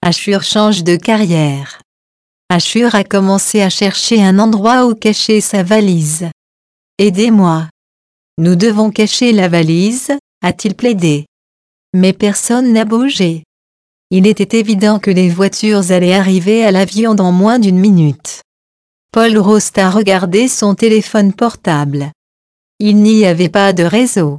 Ashur change de carrière. Ashur a commencé à chercher un endroit où cacher sa valise. Aidez-moi. Nous devons cacher la valise, a-t-il plaidé. Mais personne n'a bougé. Il était évident que les voitures allaient arriver à l'avion dans moins d'une minute. Paul Rost a regardé son téléphone portable. Il n'y avait pas de réseau.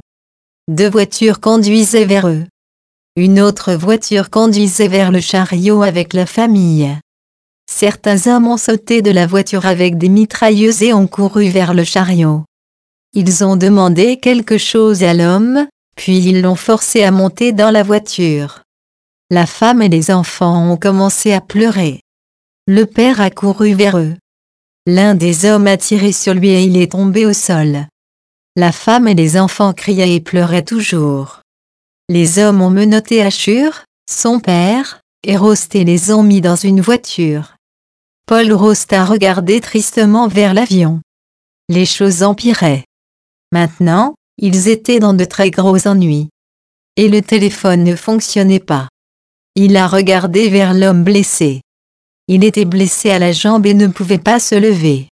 2 voitures conduisaient vers eux. Une autre voiture conduisait vers le chariot avec la famille. Certains hommes ont sauté de la voiture avec des mitrailleuses et ont couru vers le chariot. Ils ont demandé quelque chose à l'homme, puis ils l'ont forcé à monter dans la voiture. La femme et les enfants ont commencé à pleurer. Le père a couru vers eux. L'un des hommes a tiré sur lui et il est tombé au sol. La femme et les enfants criaient et pleuraient toujours. Les hommes ont menotté Ashur, son père, et Rost et les ont mis dans une voiture. Paul Rost a regardé tristement vers l'avion. Les choses empiraient. Maintenant, ils étaient dans de très gros ennuis. Et le téléphone ne fonctionnait pas. Il a regardé vers l'homme blessé. Il était blessé à la jambe et ne pouvait pas se lever.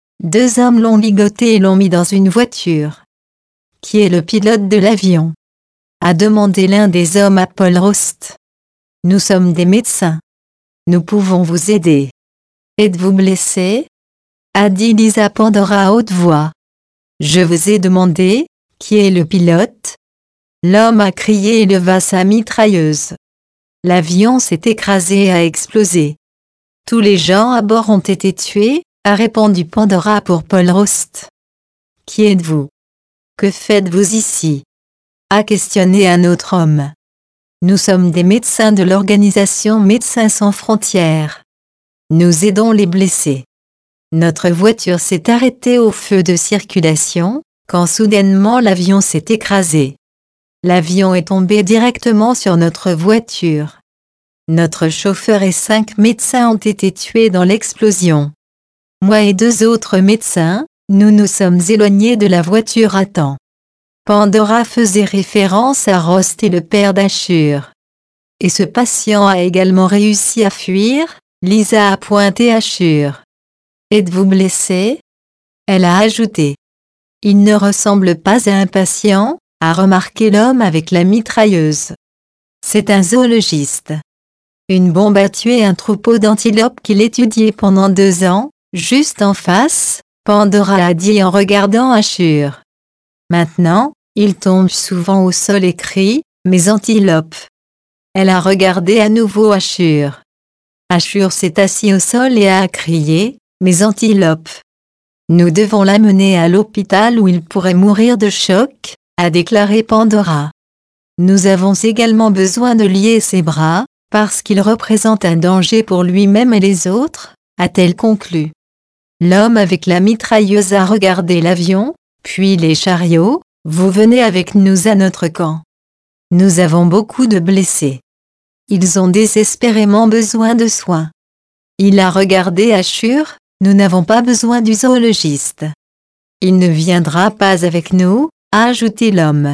2 hommes l'ont ligoté et l'ont mis dans une voiture. Qui est le pilote de l'avion ? A demandé l'un des hommes à Paul Rost. Nous sommes des médecins. Nous pouvons vous aider. Êtes-vous blessé ? A dit Lisa Pandora à haute voix. Je vous ai demandé, qui est le pilote ? L'homme a crié et leva sa mitrailleuse. L'avion s'est écrasé et a explosé. Tous les gens à bord ont été tués, a répondu Pandora pour Paul Rost. Qui êtes-vous ? Que faites-vous ici ? A questionné un autre homme. Nous sommes des médecins de l'organisation Médecins sans frontières. Nous aidons les blessés. Notre voiture s'est arrêtée au feu de circulation, quand soudainement l'avion s'est écrasé. L'avion est tombé directement sur notre voiture. Notre chauffeur et 5 médecins ont été tués dans l'explosion. Moi et 2 autres médecins, nous nous sommes éloignés de la voiture à temps. Pandora faisait référence à Rost et le père d'Ashur. Et ce patient a également réussi à fuir, Lisa a pointé Ashur. Êtes-vous blessé ? Elle a ajouté. Il ne ressemble pas à un patient, a remarqué l'homme avec la mitrailleuse. C'est un zoologiste. Une bombe a tué un troupeau d'antilopes qu'il étudiait pendant 2 ans, juste en face, Pandora a dit en regardant Ashur. Maintenant, il tombe souvent au sol et crie, mes antilopes. Elle a regardé à nouveau Ashur. Ashur s'est assis au sol et a crié, mes antilopes. Nous devons l'amener à l'hôpital où il pourrait mourir de choc, a déclaré Pandora. Nous avons également besoin de lier ses bras, parce qu'il représente un danger pour lui-même et les autres, a-t-elle conclu. L'homme avec la mitrailleuse a regardé l'avion, puis les chariots, vous venez avec nous à notre camp. Nous avons beaucoup de blessés. Ils ont désespérément besoin de soins. Il a regardé Ashur, nous n'avons pas besoin du zoologiste. Il ne viendra pas avec nous, a ajouté l'homme.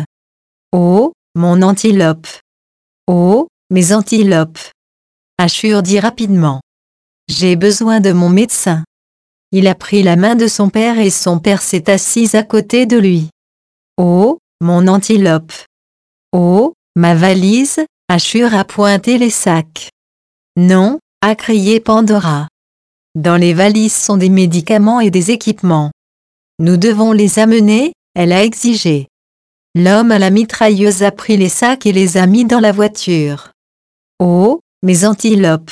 Oh, mon antilope. Oh, mes antilopes. Ashur dit rapidement. J'ai besoin de mon médecin. Il a pris la main de son père et son père s'est assis à côté de lui. Oh, mon antilope. Oh, ma valise, Ashur a pointé les sacs. Non, a crié Pandora. Dans les valises sont des médicaments et des équipements. Nous devons les amener, elle a exigé. L'homme à la mitrailleuse a pris les sacs et les a mis dans la voiture. Oh, mes antilopes!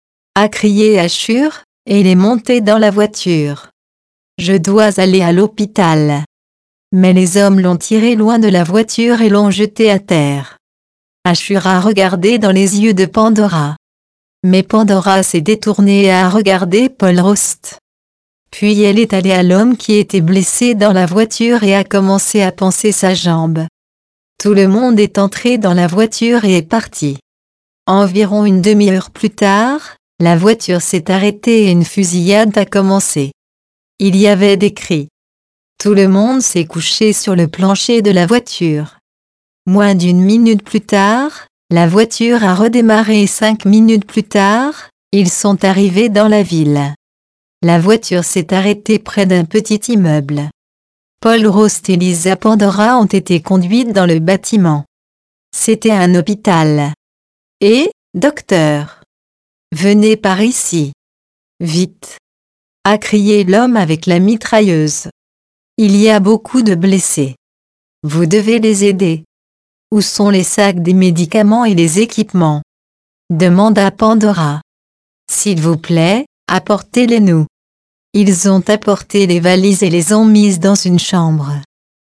A crié Ashur, et il est monté dans la voiture. Je dois aller à l'hôpital. Mais les hommes l'ont tiré loin de la voiture et l'ont jeté à terre. Ashur a regardé dans les yeux de Pandora. Mais Pandora s'est détournée et a regardé Paul Rost. Puis elle est allée à l'homme qui était blessé dans la voiture et a commencé à panser sa jambe. Tout le monde est entré dans la voiture et est parti. Environ une demi-heure plus tard, la voiture s'est arrêtée et une fusillade a commencé. Il y avait des cris. Tout le monde s'est couché sur le plancher de la voiture. Moins d'une minute plus tard, La voiture a redémarré 5 minutes plus tard, ils sont arrivés dans la ville. La voiture s'est arrêtée près d'un petit immeuble. Paul Rost et Lisa Pandora ont été conduites dans le bâtiment. C'était un hôpital. Et, docteur, venez par ici. Vite, a crié l'homme avec la mitrailleuse. Il y a beaucoup de blessés. Vous devez les aider. Où sont les sacs des médicaments et les équipements? Demanda Pandora. S'il vous plaît, apportez-les-nous. Ils ont apporté les valises et les ont mises dans une chambre.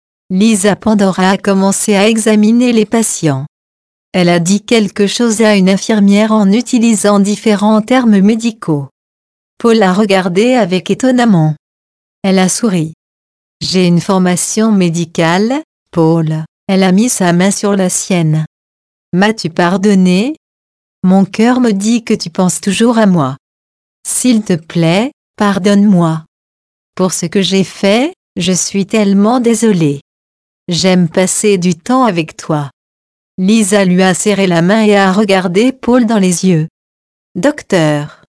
Lisa Pandora a commencé à examiner les patients. Elle a dit quelque chose à une infirmière en utilisant différents termes médicaux. Paul a regardé avec étonnement. Elle a souri. J'ai une formation médicale, Paul. Elle a mis sa main sur la sienne. M'as-tu pardonné? Mon cœur me dit que tu penses toujours à moi. S'il te plaît, pardonne-moi. Pour ce que j'ai fait, je suis tellement désolée. J'aime passer du temps avec toi. Lisa lui a serré la main et a regardé Paul dans les yeux. Docteur.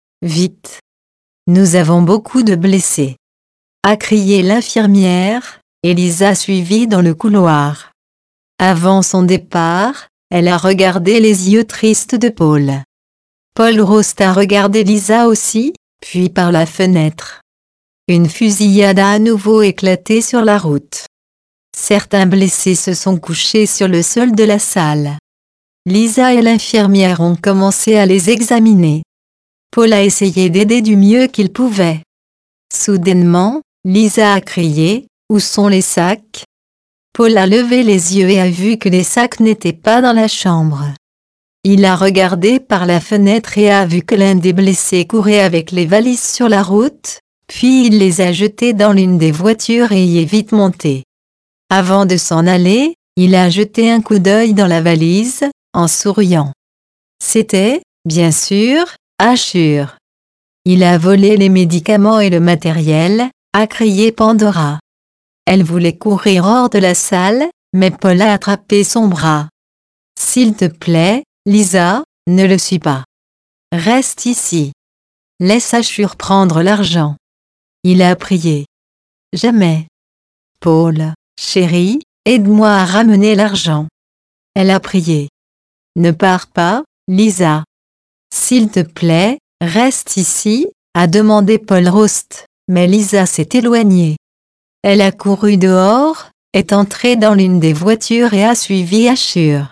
Vite. Nous avons beaucoup de blessés. A crié l'infirmière, et Lisa suivit dans le couloir. Avant son départ, elle a regardé les yeux tristes de Paul. Paul Rost a regardé Lisa aussi, puis par la fenêtre. Une fusillade a à nouveau éclaté sur la route. Certains blessés se sont couchés sur le sol de la salle. Lisa et l'infirmière ont commencé à les examiner. Paul a essayé d'aider du mieux qu'il pouvait. Soudainement, Lisa a crié, « Où sont les sacs ?» Paul a levé les yeux et a vu que les sacs n'étaient pas dans la chambre. Il a regardé par la fenêtre et a vu que l'un des blessés courait avec les valises sur la route, puis il les a jetées dans l'une des voitures et y est vite monté. Avant de s'en aller, il a jeté un coup d'œil dans la valise, en souriant. C'était, bien sûr, Ashur. Il a volé les médicaments et le matériel, a crié Pandora. Elle voulait courir hors de la salle, mais Paul a attrapé son bras. S'il te plaît, Lisa, ne le suis pas. Reste ici. Laisse Ashur prendre l'argent. Il a prié. Jamais. Paul, chérie, aide-moi à ramener l'argent. Elle a prié. Ne pars pas, Lisa. S'il te plaît, reste ici, a demandé Paul Rost, mais Lisa s'est éloignée. Elle a couru dehors, est entrée dans l'une des voitures et a suivi Ashur.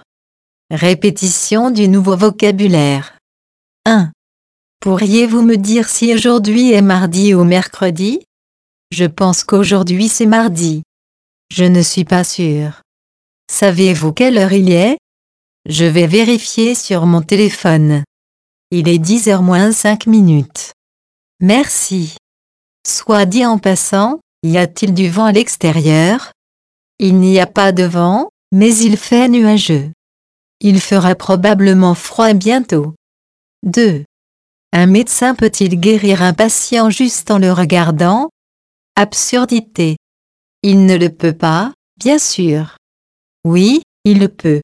Répétition du nouveau vocabulaire. 1. Pourriez-vous me dire si aujourd'hui est mardi ou mercredi? Je pense qu'aujourd'hui c'est mardi. Je ne suis pas sûre. Savez-vous quelle heure il est? Je vais vérifier sur mon téléphone. Il est 10h moins 5 minutes. Merci. Soit dit en passant, y a-t-il du vent à l'extérieur? Il n'y a pas de vent, mais il fait nuageux. Il fera probablement froid bientôt. 2. Un médecin peut-il guérir un patient juste en le regardant? Absurdité. Il ne le peut pas, bien sûr. Oui, il le peut.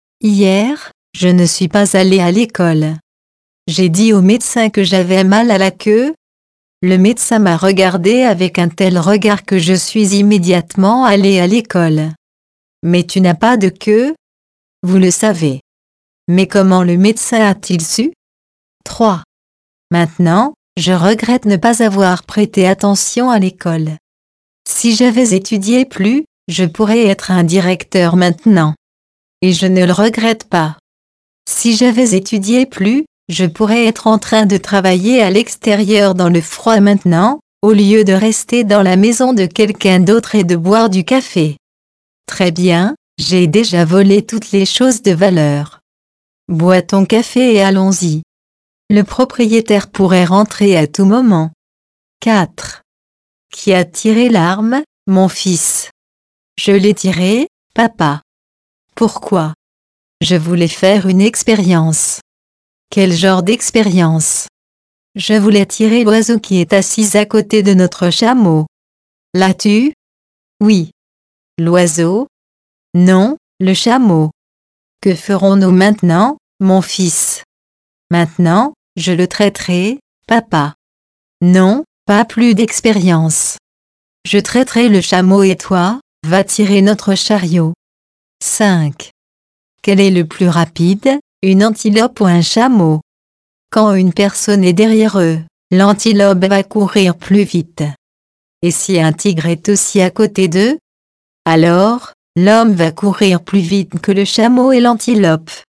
Hier, je ne suis pas allée à l'école. J'ai dit au médecin que j'avais mal à la queue. Le médecin m'a regardé avec un tel regard que je suis immédiatement allée à l'école. Mais tu n'as pas de queue? Vous le savez. Mais comment le médecin a-t-il su? 3. Maintenant, je regrette ne pas avoir prêté attention à l'école. Si j'avais étudié plus, je pourrais être un directeur maintenant. Et je ne le regrette pas. Si j'avais étudié plus, je pourrais être en train de travailler à l'extérieur dans le froid maintenant, au lieu de rester dans la maison de quelqu'un d'autre et de boire du café. Très bien, j'ai déjà volé toutes les choses de valeur. Bois ton café et allons-y. Le propriétaire pourrait rentrer à tout moment. 4. Qui a tiré l'arme, mon fils? Je l'ai tiré, papa. Pourquoi? Je voulais faire une expérience. Quel genre d'expérience? Je voulais tirer l'oiseau qui est assis à côté de notre chameau. L'as-tu? Oui. L'oiseau? Non, le chameau. Que ferons-nous maintenant, mon fils? Maintenant, je le traiterai, papa. Non, pas plus d'expérience. Je traiterai le chameau et toi, va tirer notre chariot. 5. Quel est le plus rapide, une antilope ou un chameau? Quand une personne est derrière eux, l'antilope va courir plus vite. Et si un tigre est aussi à côté d'eux? Alors, l'homme va courir plus vite que le chameau et l'antilope.